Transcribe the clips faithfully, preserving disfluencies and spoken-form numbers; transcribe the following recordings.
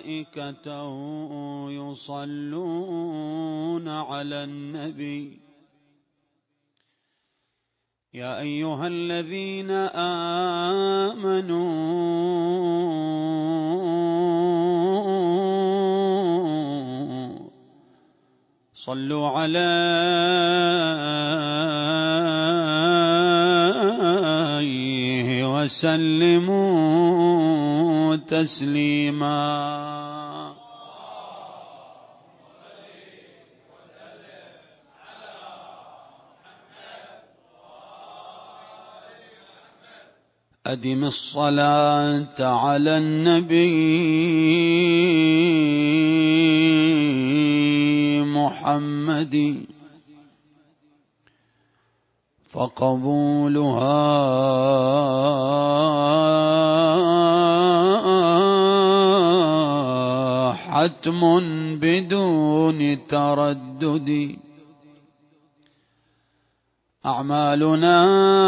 وملائكته يصلون على النبي يا أيها الذين آمنوا صلوا عليه وسلموا تسليما. أدم الصلاة على النبي محمد فقبولها حتم بدون تردد. أعمالنا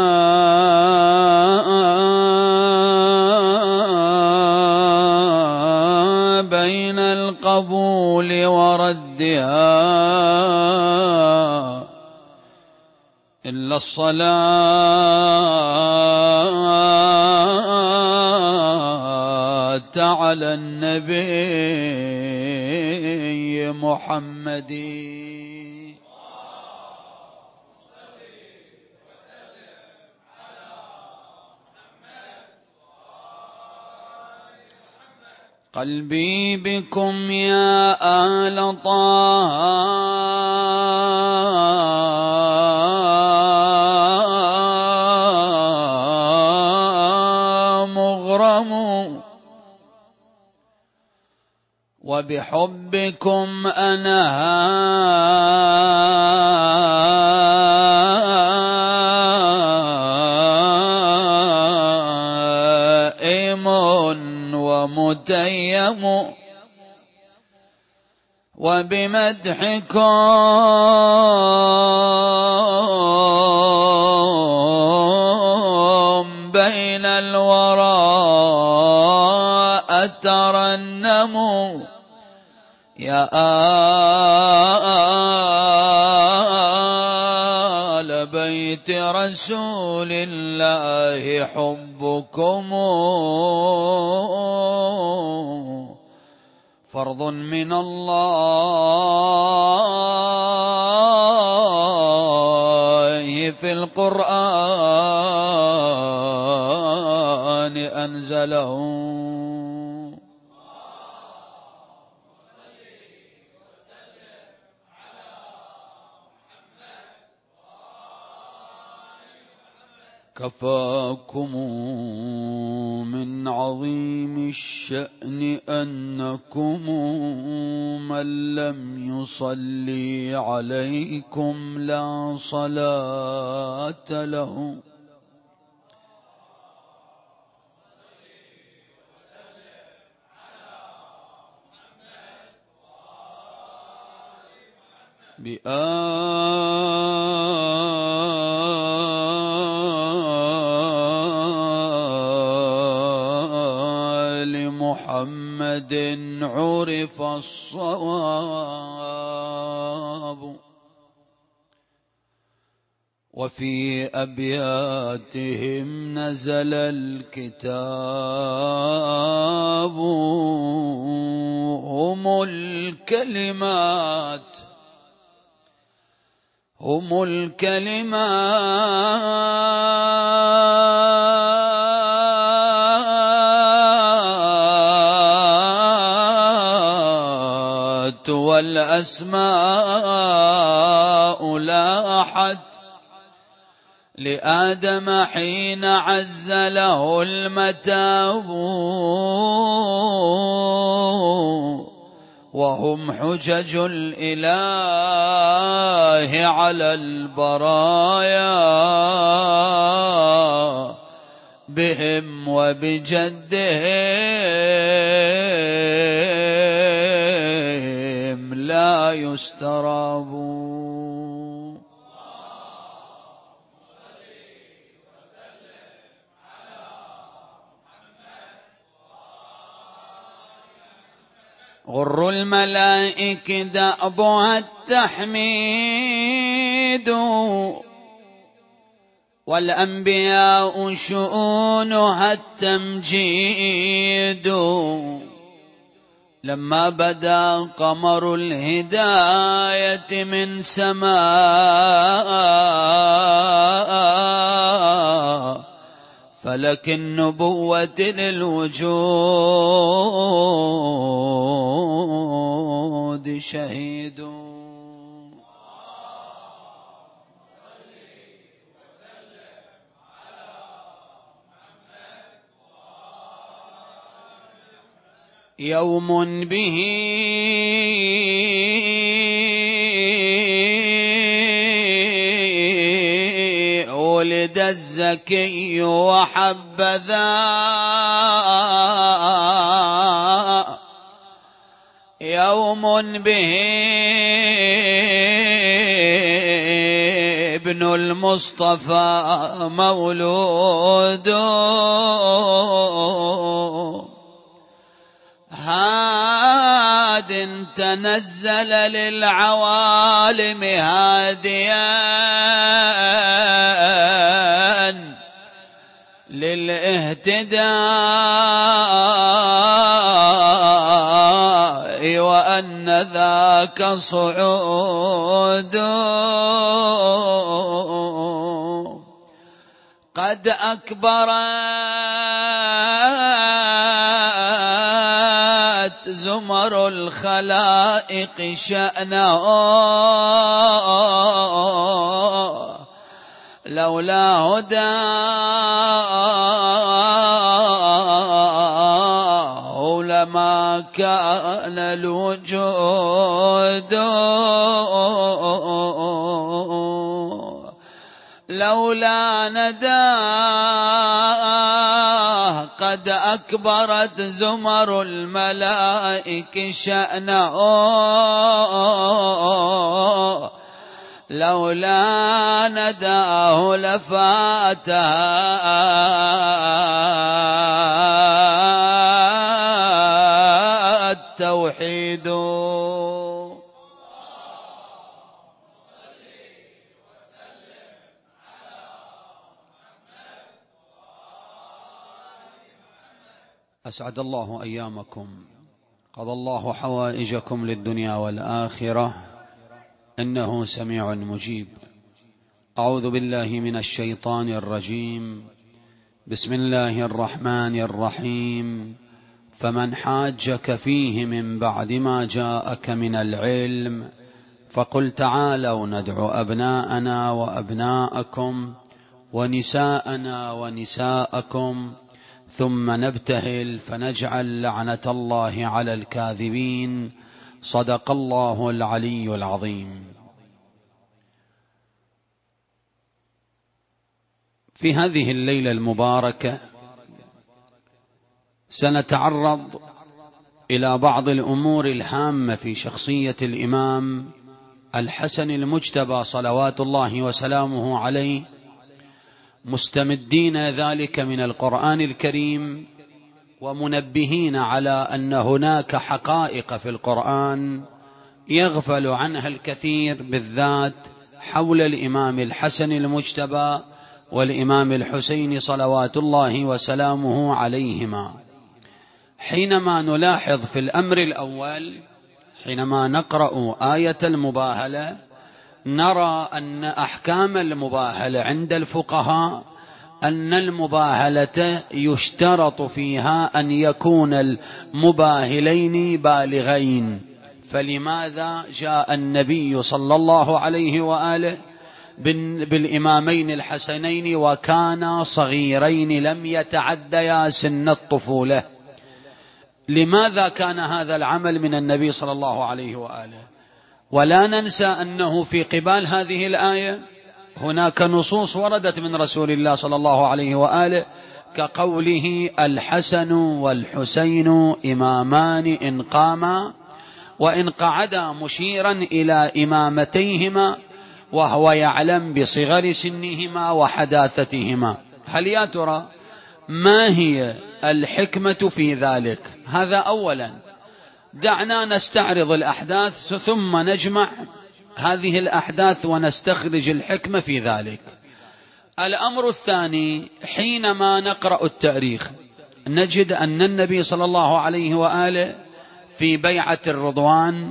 بين القبول وردها إلا الصلاة على النبي محمد. قلبي بكم يا آل طه مغرم وبحبكم أنا هائم ومتيم وبمدحكم بين الورى أترنم يا آل بيت رسول الله حبكم فرض من الله في القرآن أنزله. كفاكم من عظيم الشأن أنكم من لم يصلي عليكم لا صلاة له. بآل محمد عرف الصواب وفي أبياتهم نزل الكتاب هم الكلمات هم الكلمات والأسماء لاحت لآدم حين عز له المتاب وهم حجج الإله على البرايا بهم وبجدهم لا يسترابون. غر الملائك دأبها التحميد والأنبياء شؤونها التمجيد لما بدا قمر الهداية من سماء فلك النبوة للوجود شهيد. يوم به ولد الزكي وحبذا يوم به ابن المصطفى مولود هاد تنزل للعوالم هاديا للاهتداء وأن ذاك صعود قد أكبرت زمر الخلائق شأنه لولا هداه لما كان الوجود لولا نداه قد أكبرت زمر الملائك شأنه لولا نداه لفاتها التوحيد. أسعد الله أيامكم، قضى الله حوائجكم للدنيا والآخرة، إنه سميع مجيب. أعوذ بالله من الشيطان الرجيم. بسم الله الرحمن الرحيم. فمن حاجك فيه من بعد ما جاءك من العلم فقل تعالوا ندعو أبناءنا وأبناءكم ونساءنا ونساءكم ثم نبتهل فنجعل لعنة الله على الكاذبين. صدق الله العلي العظيم. في هذه الليلة المباركة سنتعرض إلى بعض الأمور الهامة في شخصية الإمام الحسن المجتبى صلوات الله وسلامه عليه، مستمدين ذلك من القرآن الكريم ومنبهين على أن هناك حقائق في القرآن يغفل عنها الكثير، بالذات حول الإمام الحسن المجتبى والإمام الحسين صلوات الله وسلامه عليهما. حينما نلاحظ في الأمر الأول، حينما نقرأ آية المباهلة، نرى أن أحكام المباهلة عند الفقهاء أن المباهلة يشترط فيها أن يكون المباهلين بالغين. فلماذا جاء النبي صلى الله عليه وآله بالإمامين الحسنين وكانا صغيرين لم يتعديا سن الطفولة؟ لماذا كان هذا العمل من النبي صلى الله عليه وآله؟ ولا ننسى أنه في قبال هذه الآية هناك نصوص وردت من رسول الله صلى الله عليه وآله كقوله الحسن والحسين إمامان إن قاما وإن قعدا، مشيرا إلى إمامتيهما وهو يعلم بصغر سنهما وحداثتهما. هل يا ترى ما هي الحكمة في ذلك؟ هذا أولا. دعنا نستعرض الأحداث ثم نجمع هذه الأحداث ونستخرج الحكمة في ذلك. الأمر الثاني، حينما نقرأ التاريخ نجد أن النبي صلى الله عليه وآله في بيعة الرضوان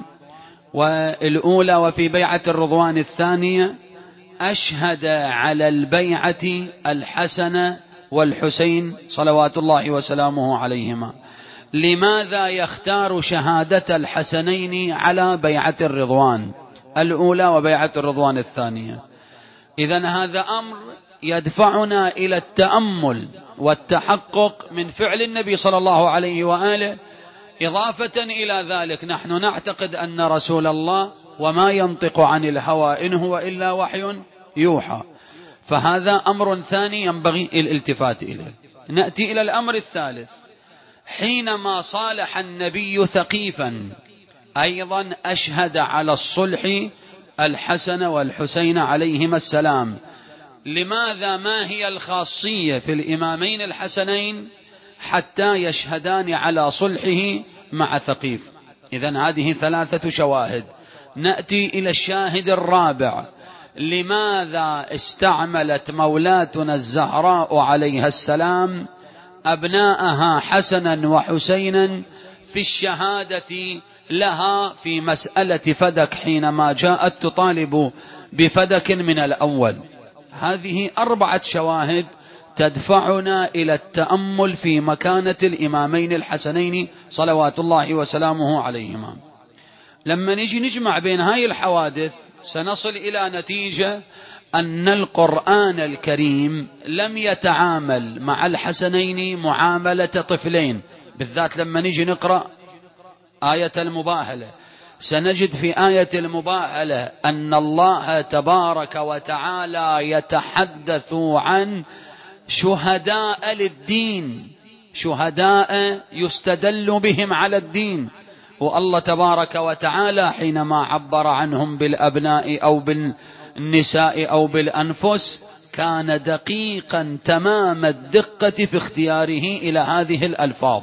والأولى وفي بيعة الرضوان الثانية أشهد على البيعة الحسن والحسين صلوات الله وسلامه عليهما. لماذا يختار شهادة الحسنين على بيعة الرضوان الأولى وبيعة الرضوان الثانية؟ إذن هذا أمر يدفعنا إلى التأمل والتحقق من فعل النبي صلى الله عليه وآله. إضافة إلى ذلك نحن نعتقد أن رسول الله وما ينطق عن الهوى إن هو إلا وحي يوحى، فهذا أمر ثاني ينبغي الالتفات إليه. نأتي إلى الأمر الثالث، حينما صالح النبي ثقيفا أيضا أشهد على الصلح الحسن والحسين عليهما السلام. لماذا؟ ما هي الخاصية في الإمامين الحسنين حتى يشهدان على صلحه مع ثقيف؟ إذن هذه ثلاثة شواهد. نأتي إلى الشاهد الرابع، لماذا استعملت مولاتنا الزهراء عليها السلام أبناءها حسنا وحسينا في الشهادة لها في مسألة فدك حينما جاءت تطالب بفدك من الأول؟ هذه أربعة شواهد تدفعنا إلى التأمل في مكانة الإمامين الحسنين صلوات الله وسلامه عليهما. لما نجي نجمع بين هاي الحوادث سنصل إلى نتيجة أن القرآن الكريم لم يتعامل مع الحسنين معاملة طفلين، بالذات لما نجي نقرأ آية المباهلة سنجد في آية المباهلة أن الله تبارك وتعالى يتحدث عن شهداء للدين، شهداء يستدل بهم على الدين. والله تبارك وتعالى حينما عبر عنهم بالأبناء أو بالنساء أو بالأنفس كان دقيقا تمام الدقة في اختياره إلى هذه الألفاظ،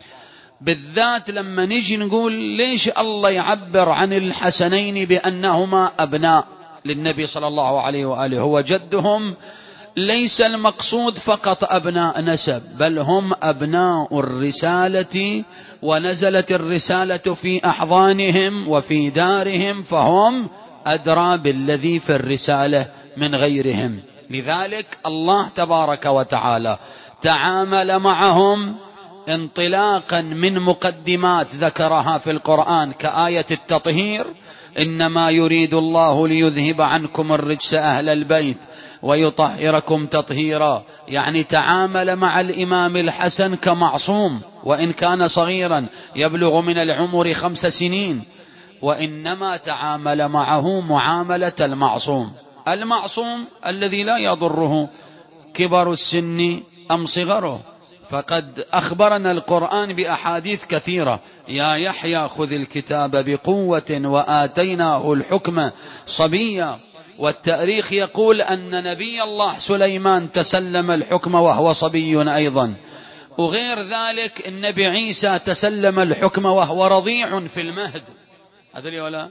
بالذات لما نجي نقول ليش الله يعبر عن الحسنين بأنهما أبناء للنبي صلى الله عليه وآله. هو جدهم ليس المقصود فقط أبناء نسب، بل هم أبناء الرسالة، ونزلت الرسالة في أحضانهم وفي دارهم، فهم أدرى بالذي في الرسالة من غيرهم. لذلك الله تبارك وتعالى تعامل معهم انطلاقا من مقدمات ذكرها في القرآن كآية التطهير: إنما يريد الله ليذهب عنكم الرجس أهل البيت ويطهركم تطهيرا. يعني تعامل مع الإمام الحسن كمعصوم وإن كان صغيرا يبلغ من العمر خمس سنين، وإنما تعامل معه معاملة المعصوم، المعصوم الذي لا يضره كبر السن أم صغره. فقد أخبرنا القرآن بأحاديث كثيرة: يا يحيى خذ الكتاب بقوة وآتيناه الحكم صبيا. والتاريخ يقول أن نبي الله سليمان تسلم الحكم وهو صبي أيضا، وغير ذلك النبي عيسى تسلم الحكم وهو رضيع في المهد. هذا ولا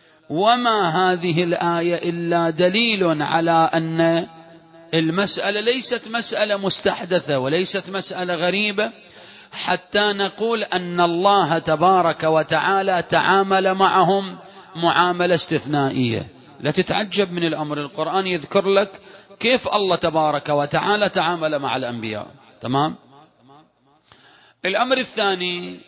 وما هذه الآية إلا دليل على أن المسألة ليست مسألة مستحدثة وليست مسألة غريبة، حتى نقول أن الله تبارك وتعالى تعامل معهم معاملة استثنائية. لا تتعجب من الأمر، القرآن يذكر لك كيف الله تبارك وتعالى تعامل مع الأنبياء. تمام. الأمر الثاني،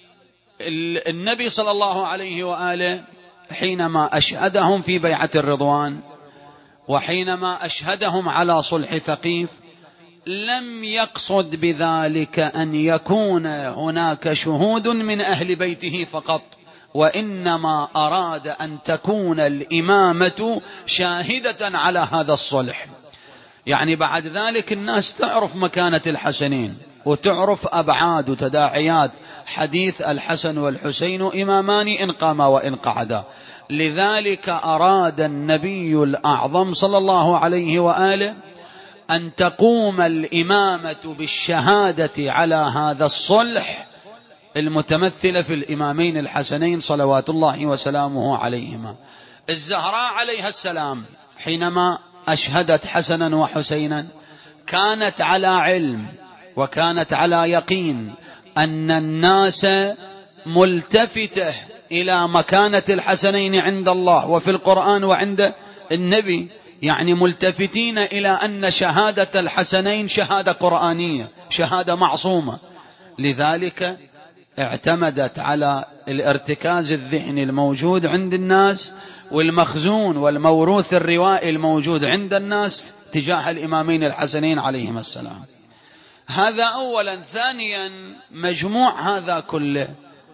النبي صلى الله عليه وآله حينما أشهدهم في بيعة الرضوان وحينما أشهدهم على صلح ثقيف لم يقصد بذلك أن يكون هناك شهود من أهل بيته فقط، وإنما أراد أن تكون الإمامة شاهدة على هذا الصلح. يعني بعد ذلك الناس تعرف مكانة الحسنين وتعرف أبعاد وتداعيات حديث الحسن والحسين إمامان إن قاما وإن قعدا. لذلك أراد النبي الأعظم صلى الله عليه وآله أن تقوم الإمامة بالشهادة على هذا الصلح المتمثلة في الإمامين الحسنين صلوات الله وسلامه عليهما. الزهراء عليها السلام حينما أشهدت حسنا وحسينا كانت على علم وكانت على يقين أن الناس ملتفتة إلى مكانة الحسنين عند الله وفي القرآن وعند النبي، يعني ملتفتين إلى أن شهادة الحسنين شهادة قرآنية، شهادة معصومة. لذلك اعتمدت على الارتكاز الذهني الموجود عند الناس والمخزون والموروث الروائي الموجود عند الناس تجاه الإمامين الحسنين عليهما السلام. هذا أولا. ثانيا، مجموع هذا كله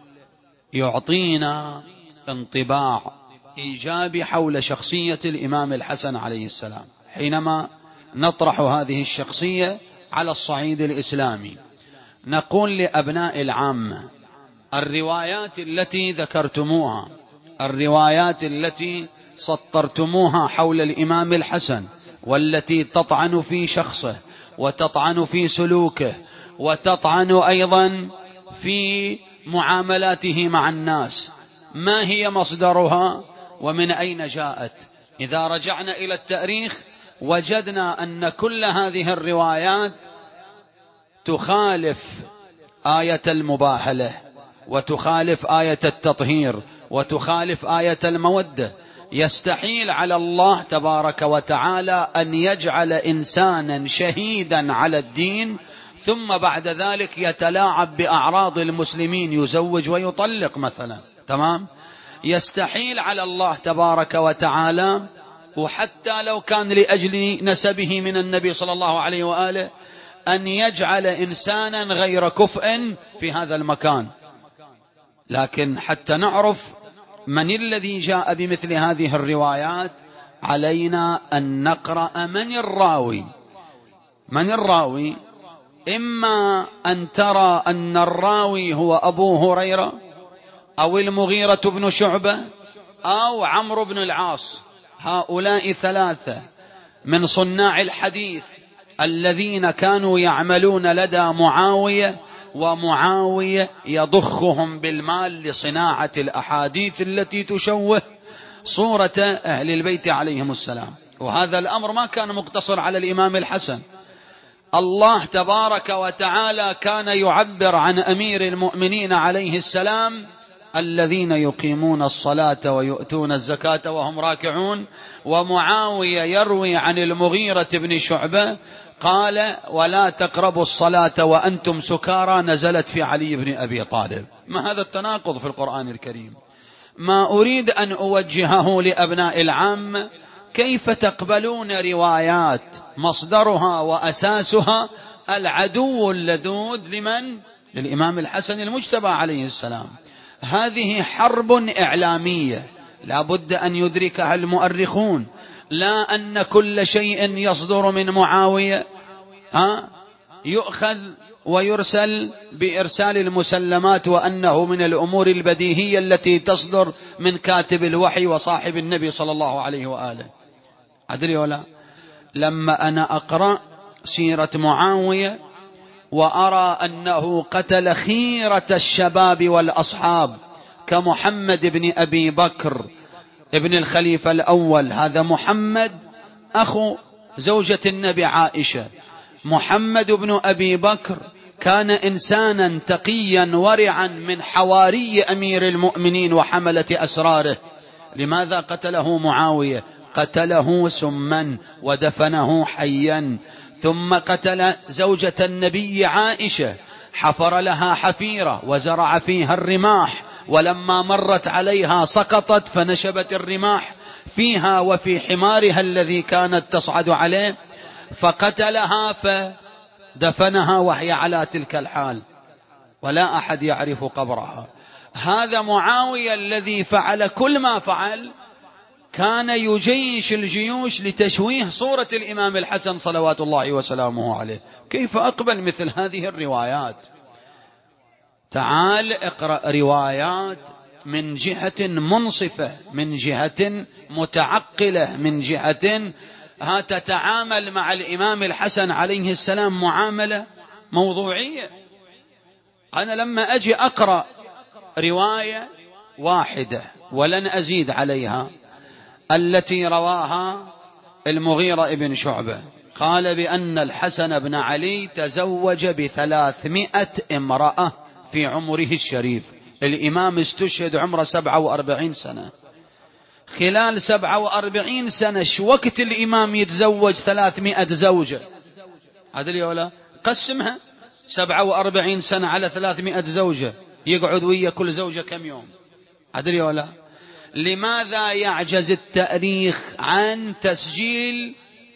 يعطينا انطباع إيجابي حول شخصية الإمام الحسن عليه السلام. حينما نطرح هذه الشخصية على الصعيد الإسلامي نقول لأبناء العامة الروايات التي ذكرتموها، الروايات التي سطرتموها حول الإمام الحسن والتي تطعن في شخصه وتطعن في سلوكه وتطعن أيضا في معاملاته مع الناس، ما هي مصدرها ومن أين جاءت؟ إذا رجعنا إلى التاريخ وجدنا أن كل هذه الروايات تخالف آية المباهلة وتخالف آية التطهير وتخالف آية المودة. يستحيل على الله تبارك وتعالى أن يجعل إنسانا شهيدا على الدين ثم بعد ذلك يتلاعب بأعراض المسلمين، يزوج ويطلق مثلا. تمام؟ يستحيل على الله تبارك وتعالى، وحتى لو كان لأجل نسبه من النبي صلى الله عليه وآله، أن يجعل إنسانا غير كفء في هذا المكان. لكن حتى نعرف من الذي جاء بمثل هذه الروايات علينا أن نقرأ من الراوي. من الراوي؟ إما أن ترى أن الراوي هو أبو هريرة أو المغيرة بن شعبة أو عمرو بن العاص. هؤلاء ثلاثة من صناع الحديث الذين كانوا يعملون لدى معاوية، ومعاوية يضخهم بالمال لصناعة الأحاديث التي تشوه صورة أهل البيت عليهم السلام. وهذا الأمر ما كان مقتصر على الإمام الحسن. الله تبارك وتعالى كان يعبر عن أمير المؤمنين عليه السلام: الذين يقيمون الصلاة ويؤتون الزكاة وهم راكعون. ومعاوية يروي عن المغيرة بن شعبة قال: ولا تقربوا الصلاة وأنتم سكارى، نزلت في علي بن أبي طالب. ما هذا التناقض في القرآن الكريم؟ ما أريد أن أوجهه لأبناء العام: كيف تقبلون روايات مصدرها وأساسها العدو اللدود لمن؟ للإمام الحسن المجتبى عليه السلام. هذه حرب إعلامية لا بد أن يدركها المؤرخون، لا أن كل شيء يصدر من معاوية ها يؤخذ ويرسل بإرسال المسلمات، وأنه من الأمور البديهية التي تصدر من كاتب الوحي وصاحب النبي صلى الله عليه وآله. أدري ولا؟ لما أنا أقرأ سيرة معاوية وأرى أنه قتل خيرة الشباب والأصحاب كمحمد بن أبي بكر ابن الخليفة الأول، هذا محمد أخو زوجة النبي عائشة. محمد بن أبي بكر كان إنسانا تقيا ورعا من حواري أمير المؤمنين وحملة أسراره. لماذا قتله معاوية؟ قتله سما ودفنه حيا، ثم قتل زوجة النبي عائشة، حفر لها حفيرة وزرع فيها الرماح، ولما مرت عليها سقطت فنشبت الرماح فيها وفي حمارها الذي كانت تصعد عليه، فقتلها فدفنها وهي على تلك الحال ولا أحد يعرف قبرها. هذا معاوية الذي فعل كل ما فعل، كان يجيش الجيوش لتشويه صورة الإمام الحسن صلوات الله وسلامه عليه. كيف أقبل مثل هذه الروايات؟ تعال اقرأ روايات من جهة منصفة، من جهة متعقلة، من جهة ها تتعامل مع الإمام الحسن عليه السلام معاملة موضوعية. أنا لما أجي أقرأ رواية واحدة ولن أزيد عليها التي رواها المغيرة ابن شعبة، قال بأن الحسن بن علي تزوج بثلاثمائة امرأة في عمره الشريف. الإمام استشهد عمره سبعة وأربعين سنة. خلال سبعة وأربعين سنة شو وقت الإمام يتزوج ثلاثمائة زوجة؟ عدل ولا قسمها سبعة وأربعين سنة على ثلاثمائة زوجة، يقعد ويا كل زوجة كم يوم؟ عدل ولا؟ لماذا يعجز التاريخ عن تسجيل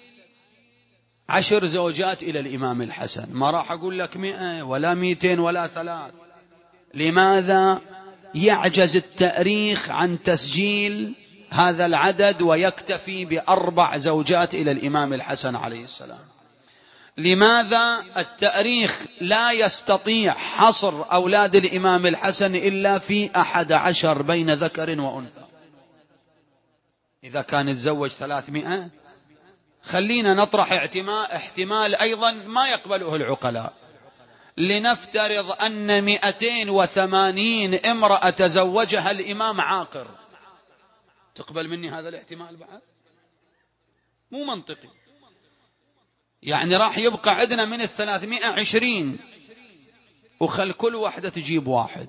عشر زوجات إلى الإمام الحسن؟ ما راح أقول لك مئة ولا مئتين ولا ثلاث. لماذا يعجز التاريخ عن تسجيل هذا العدد ويكتفي بأربع زوجات إلى الإمام الحسن عليه السلام؟ لماذا التاريخ لا يستطيع حصر أولاد الإمام الحسن إلا في أحد عشر بين ذكر وأنثى؟ إذا كان يتزوج ثلاثمائة، خلينا نطرح احتمال, احتمال أيضا ما يقبله العقلاء. لنفترض أن مئتين وثمانين امرأة تزوجها الإمام عاقر، تقبل مني هذا الاحتمال بعد؟ مو منطقي. يعني راح يبقى عندنا من الثلاثمائة عشرين، وخل كل واحدة تجيب واحد.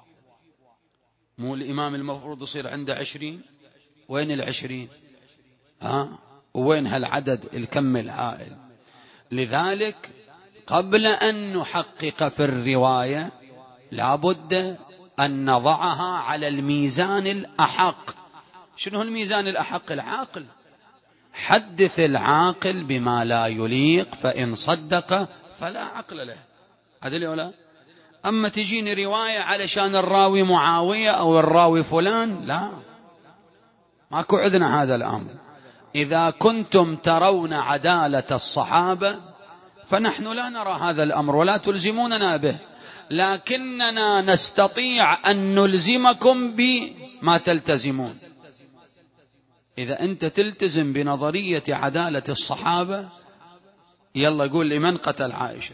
مو الإمام المفروض يصير عنده عشرين؟ وين العشرين؟ ها؟ وين هالعدد الكم الهائل؟ لذلك قبل أن نحقق في الرواية لابد أن نضعها على الميزان الأحق. شنو الميزان الأحق؟ العاقل. حدث العاقل بما لا يليق، فإن صدق فلا عقل له. عدل ولا؟ أما تجيني رواية علشان الراوي معاوية أو الراوي فلان، لا، ماكو عندنا هذا الأمر. إذا كنتم ترون عدالة الصحابة فنحن لا نرى هذا الأمر ولا تلزموننا به، لكننا نستطيع أن نلزمكم بما تلتزمون. إذا أنت تلتزم بنظرية عدالة الصحابة، يلا قول لي من قتل عائشة؟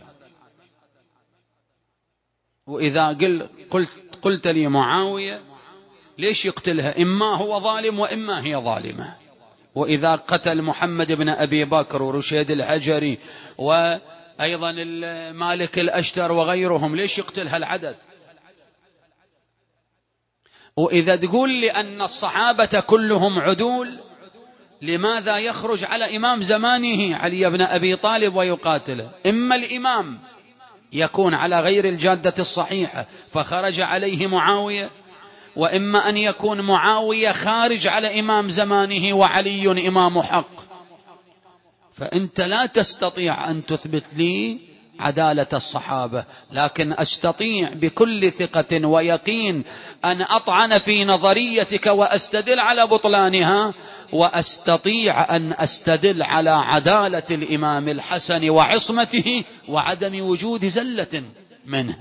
وإذا قلت, قلت لي معاوية، ليش يقتلها؟ إما هو ظالم وإما هي ظالمة. وإذا قتل محمد بن أبي بكر ورشيد الحجري وأيضا مالك الأشتر وغيرهم، ليش يقتلها العدد؟ وإذا تقول لي أن الصحابة كلهم عدول، لماذا يخرج على إمام زمانه علي بن أبي طالب ويقاتله؟ إما الإمام يكون على غير الجادة الصحيحة فخرج عليه معاوية، وإما أن يكون معاوية خارج على إمام زمانه وعلي إمام حق. فأنت لا تستطيع أن تثبت لي عدالة الصحابة، لكن أستطيع بكل ثقة ويقين أن أطعن في نظريتك وأستدل على بطلانها، وأستطيع أن أستدل على عدالة الإمام الحسن وعصمته وعدم وجود زلة منه.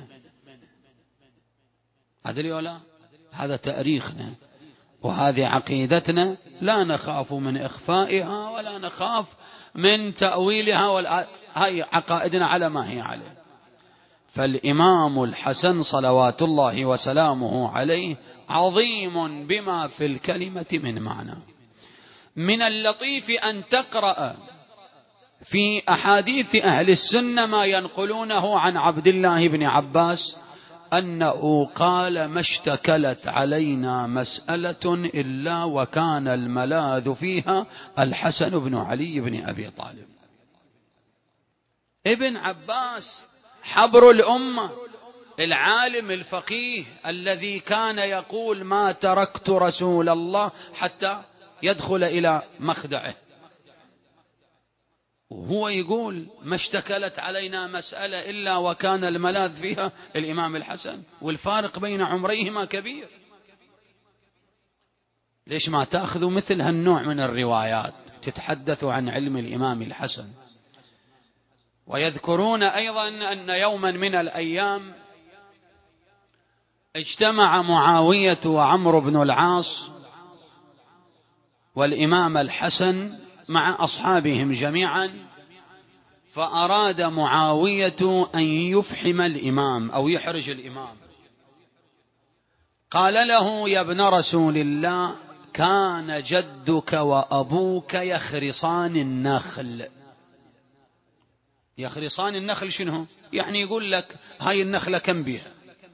عدل ولا؟ هذا تاريخنا وهذه عقيدتنا، لا نخاف من إخفائها ولا نخاف من تأويلها، ولا هاي عقائدنا على ما هي عليه. فالإمام الحسن صلوات الله وسلامه عليه عظيم بما في الكلمة من معنى. من اللطيف أن تقرأ في أحاديث أهل السنة ما ينقلونه عن عبد الله بن عباس أنه قال: ما اشتكلت علينا مسألة إلا وكان الملاذ فيها الحسن بن علي بن أبي طالب. ابن عباس حبر الأمة، العالم الفقيه الذي كان يقول: ما تركت رسول الله حتى يدخل إلى مخدعه، وهو يقول: ما اشتكلت علينا مسألة إلا وكان الملاذ فيها الإمام الحسن، والفارق بين عمريهما كبير. ليش ما تأخذوا مثل هالنوع من الروايات تتحدثوا عن علم الإمام الحسن؟ ويذكرون أيضا أن يوما من الأيام اجتمع معاوية وعمرو بن العاص والإمام الحسن مع أصحابهم جميعا فأراد معاوية أن يفحم الإمام أو يحرج الإمام. قال له: يا ابن رسول الله، كان جدك وأبوك يخرصان النخل. يخرصان النخل شنو؟ يعني يقول لك هاي النخلة كم بها؟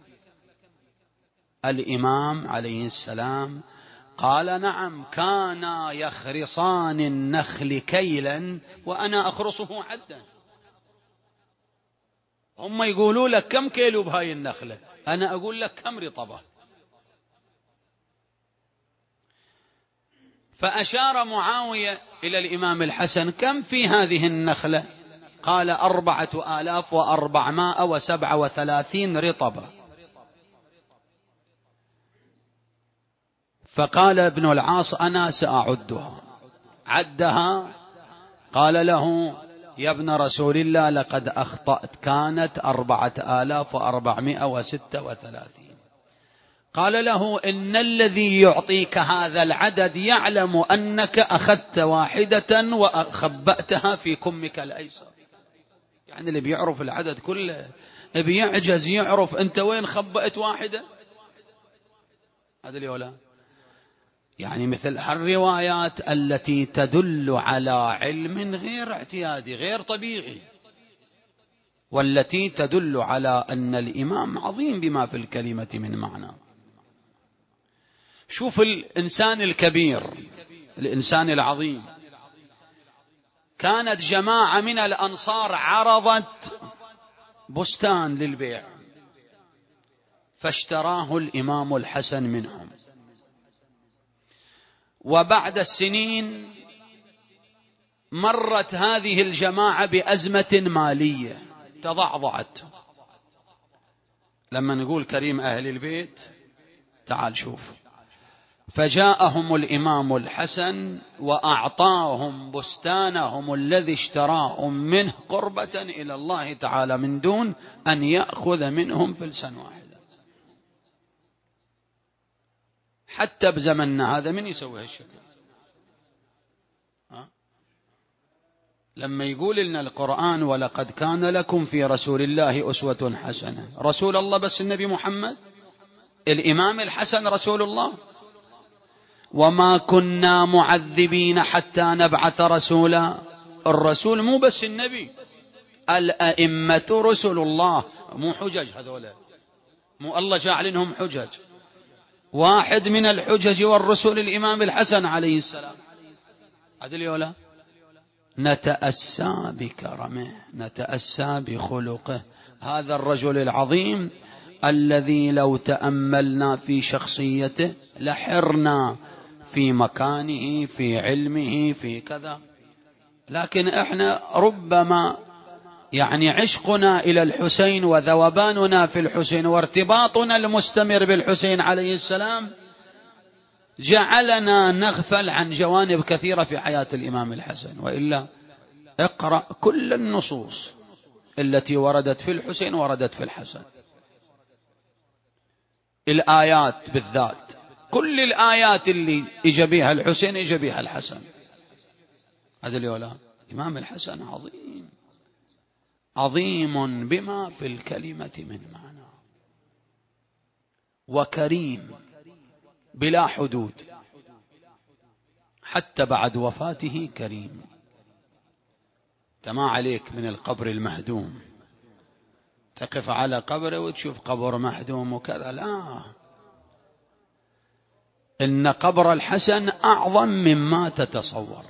الإمام عليه السلام قال: نعم، كانا يخرصان النخل كيلا وأنا أخرصه عدا. هم يقولوا لك كم كيلو بهاي النخلة، أنا أقول لك كم رطبة. فأشار معاوية إلى الإمام الحسن: كم في هذه النخلة؟ قال: أربعة آلاف وأربعمائة وسبعة وثلاثين رطبة. فقال ابن العاص: أنا سأعدها. عدها. قال له: يا ابن رسول الله، لقد أخطأت، كانت أربعة آلاف وأربعمائة وستة وثلاثين. قال له: إن الذي يعطيك هذا العدد يعلم أنك أخذت واحدة وخبأتها في كمك الأيسر. يعني اللي بيعرف العدد كله بيعجز يعرف أنت وين خبأت واحدة. هذا اللي ولا يعني مثل الروايات التي تدل على علم غير اعتيادي غير طبيعي، والتي تدل على أن الإمام عظيم بما في الكلمة من معنى. شوف الإنسان الكبير، الإنسان العظيم. كانت جماعة من الأنصار عرضت بستان للبيع، فاشتراه الإمام الحسن منهم. وبعد السنين مرت هذه الجماعة بأزمة مالية تضعضعت. لما نقول كريم أهل البيت، تعال شوف. فجاءهم الإمام الحسن وأعطاهم بستانهم الذي اشتراهم منه قربة إلى الله تعالى من دون أن يأخذ منهم فلسا واحدة. حتى بزمننا هذا من يسوي هالشكل؟ لما يقول لنا القرآن: ولقد كان لكم في رسول الله أسوة حسنة. رسول الله بس النبي محمد؟ الإمام الحسن رسول الله. وما كنا معذبين حتى نبعث رسولا. الرسول مو بس النبي، الأئمة رسل الله، مو حجج هذولا، مو الله جعلنهم حجج. واحد من الحجج والرسل الإمام الحسن عليه السلام. عدل يولا. نتأسى بكرمه، نتأسى بخلقه. هذا الرجل العظيم الذي لو تأملنا في شخصيته لحرنا في مكانه، في علمه، في كذا. لكن احنا ربما يعني عشقنا إلى الحسين وذوباننا في الحسين وارتباطنا المستمر بالحسين عليه السلام جعلنا نغفل عن جوانب كثيرة في حياة الإمام الحسن. وإلا اقرأ كل النصوص التي وردت في الحسين وردت في الحسن. الآيات بالذات، كل الآيات اللي إجا بها الحسين إجا بها الحسن. هذا اللي ولا الإمام الحسن عظيم، عظيم بما في الكلمة من معنى، وكريم بلا حدود، حتى بعد وفاته كريم. كما عليك من القبر المهدوم تقف على قبره وتشوف قبر مهدوم وكذا، لا، إن قبر الحسن أعظم مما تتصور.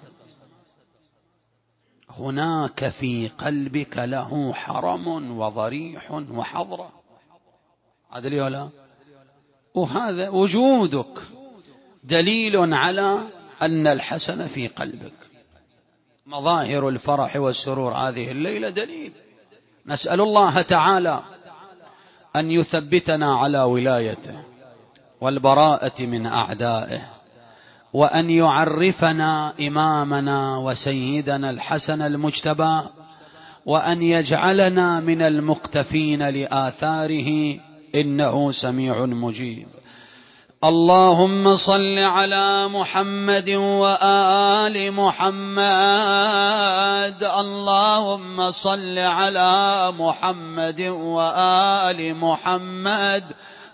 هناك في قلبك له حرم وضريح وحضرة. هذا ليه ولا؟ وهذا وجودك دليل على أن الحسن في قلبك. مظاهر الفرح والسرور هذه الليلة دليل. نسأل الله تعالى أن يثبتنا على ولايته والبراءة من أعدائه، وأن يعرفنا إمامنا وسيدنا الحسن المجتبى، وأن يجعلنا من المقتفين لآثاره، إنه سميع مجيب. اللهم صل على محمد وآل محمد. اللهم صل على محمد وآل محمد.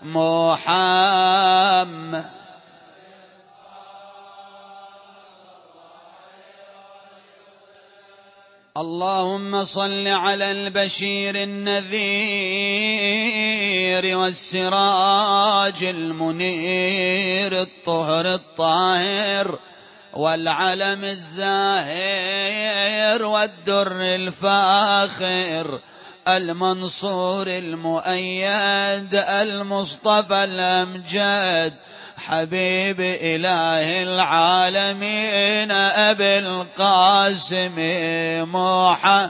محمد اللهم صل على البشير النذير والسراج المنير الطهر الطاهر والعلم الزاهر والدر الفاخر المنصور المؤيد المصطفى الأمجد حبيب إله العالمين أبي القاسم محمد.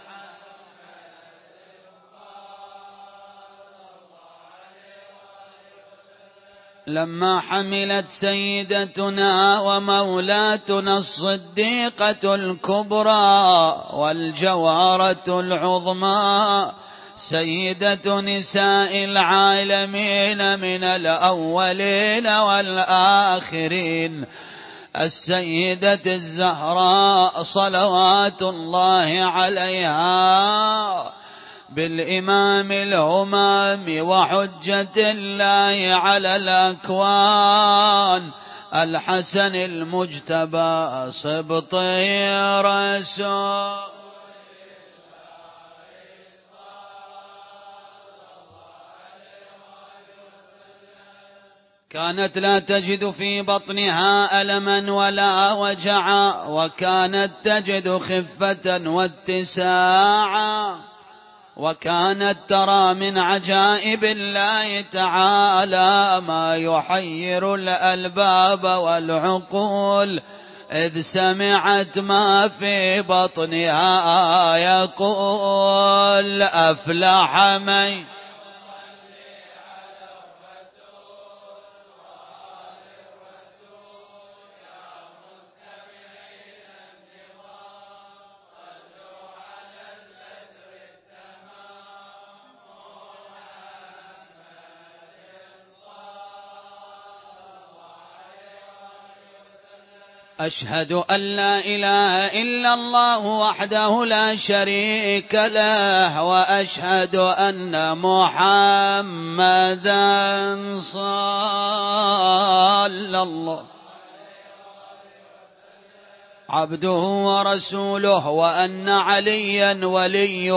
لما حملت سيدتنا ومولاتنا الصديقة الكبرى والجوارة العظمى سيدة نساء العالمين من الأولين والآخرين السيدة الزهراء صلوات الله عليها بالإمام الهمام وحجة الله على الأكوان الحسن المجتبى سبط رسول. كانت لا تجد في بطنها ألما ولا وجعا وكانت تجد خفة واتساعا وكانت ترى من عجائب الله تعالى ما يحير الألباب والعقول إذ سمعت ما في بطنها يقول أفلح من أشهد أن لا إله إلا الله وحده لا شريك له وأشهد أن محمدا صلى الله عبده ورسوله وأن عليا وليه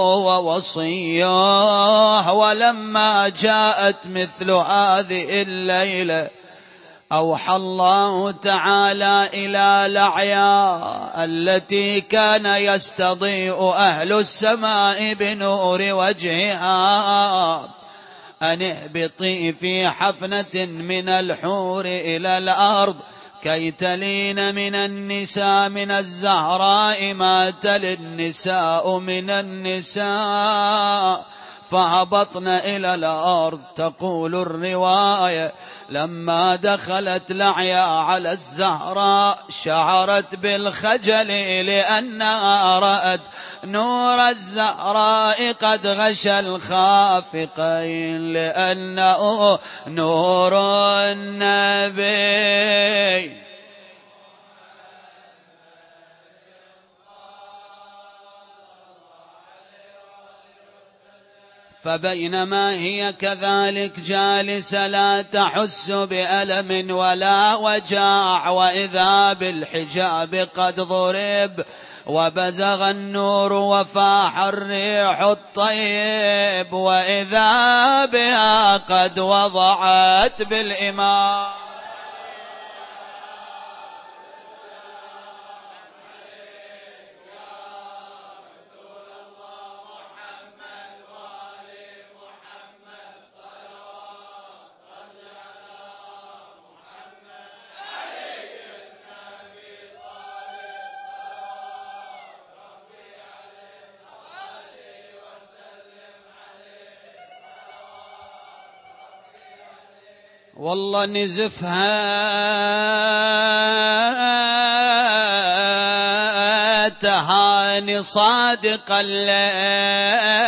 ووصيه. ولما جاءت مثل هذه الليلة أوحى الله تعالى إلى لعيا التي كان يستضيء أهل السماء بنور وجهها أن اهبطي في حفنة من الحور إلى الأرض كي تلين من النساء من الزهراء ما تلي النساء من النساء. فهبطن إلى الأرض. تقول الرواية لما دخلت لعيا على الزهراء شعرت بالخجل لأنها رأت نور الزهراء قد غشى الخافقين لأنه نور النبي. فبينما هي كذلك جالسة لا تحس بألم ولا وجاع وإذا بالحجاب قد ضرب وبزغ النور وفاح الريح الطيب وإذا بها قد وضعت بالإمام والله نزفها تهاني صادق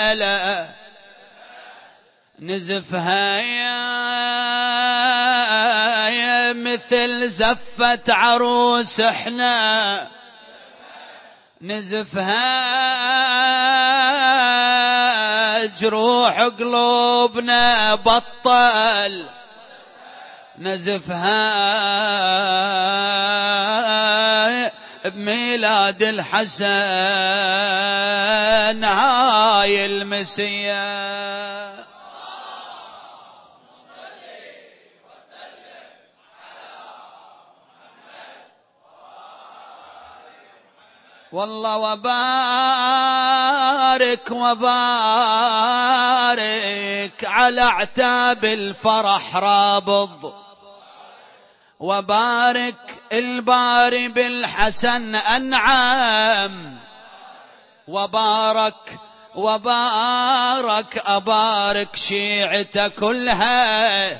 الليلة نزفها يا مثل زفة عروس احنا نزفها، جروح قلوبنا بطل نزفها، بميلاد الحسن هاي المسيا. والله وبارك وبارك على اعتاب الفرح رابض، وبارك الباري بالحسن أنعم، وبارك وبارك أبارك شيعته كلها،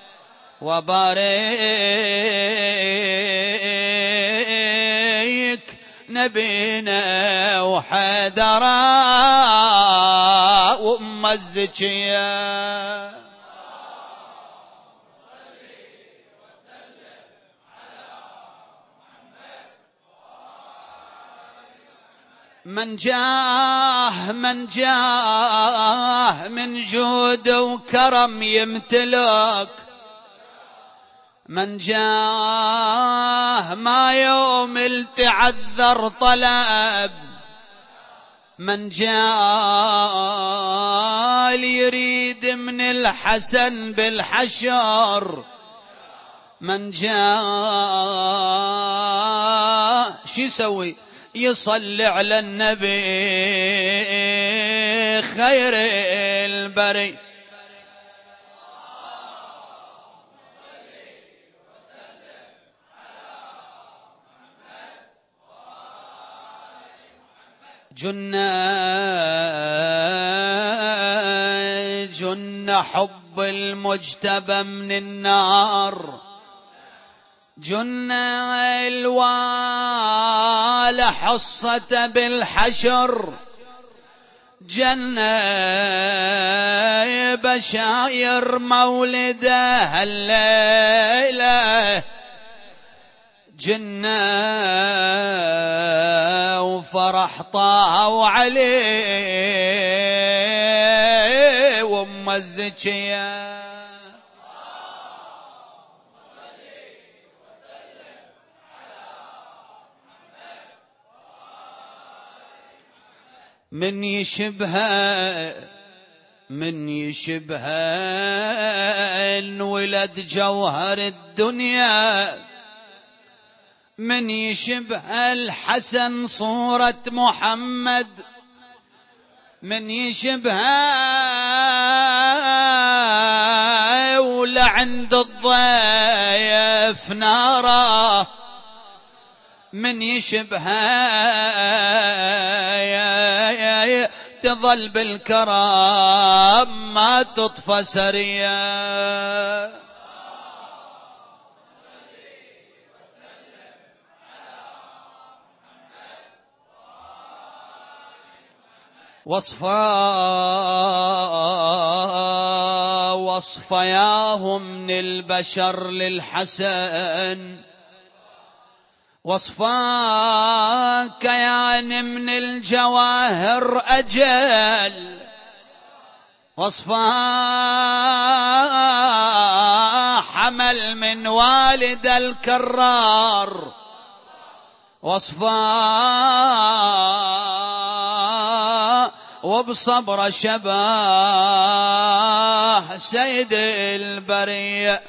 وبارك نبينا وحيدرا وأم الزكية. من جاه من جاه من جود وكرم يمتلك، من جاه ما يوم التعذر طلب، من جاه يريد من الحسن بالحشر، من جاه شو يسوي؟ يصلي على النبي خير البري. جنة جنة حب المجتبى من النار، جنة الوال حصة بالحشر، جنة بشاير مولده الليلة، جنة وفرح طه وعلي وام الزكية. من يشبها من يشبها انولد جوهر الدنيا، من يشبه الحسن صورة محمد، من يشبه ولعند الضيف ناره، من يشبه تظل بالكرام ما تطفى سريا. وصفا وصفياه من البشر للحسن، وصفا كيان من الجواهر أجل، وصفا حمل من والد الكرار، وصفا وبصبر شباه سيد البرية.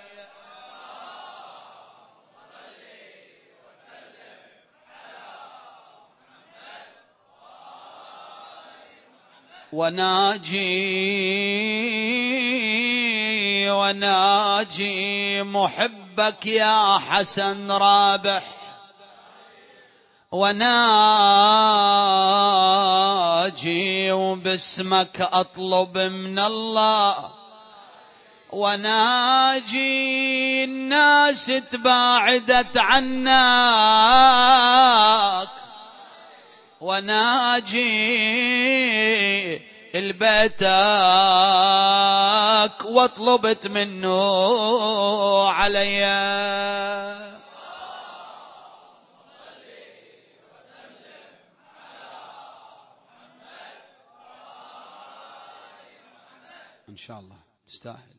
وناجي وناجي محبك يا حسن رابح، وناجي وباسمك أطلب من الله، وناجي الناس تباعدت عنك، وناجي البيتك واطلبت منه علي. إن شاء الله تستاهل.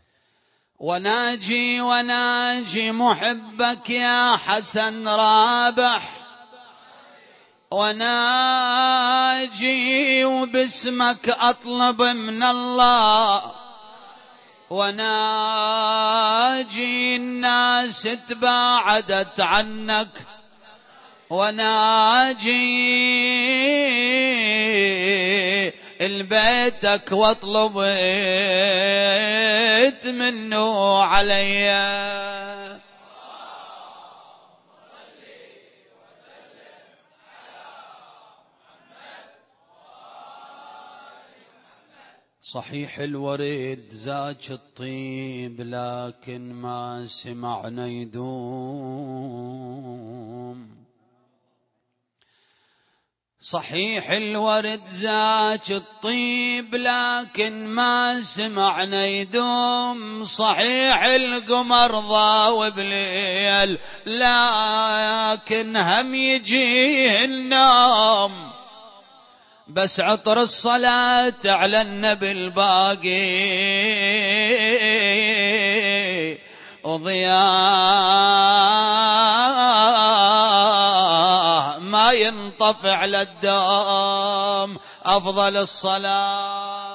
وناجي وناجي محبك يا حسن رابح، وناجي وباسمك أطلب من الله، وناجي الناس تباعدت عنك، وناجي البيتك واطلبت منه علي. صحيح الورد زاج الطيب لكن ما سمعنا يدوم، صحيح الورد زاج الطيب لكن ما سمعنا يدوم، صحيح القمر ضاوي بليل لكن هم يجيه النوم، بس عطر الصلاة على النبي الباقي وضياء ما ينطفئ للدوم. أفضل الصلاة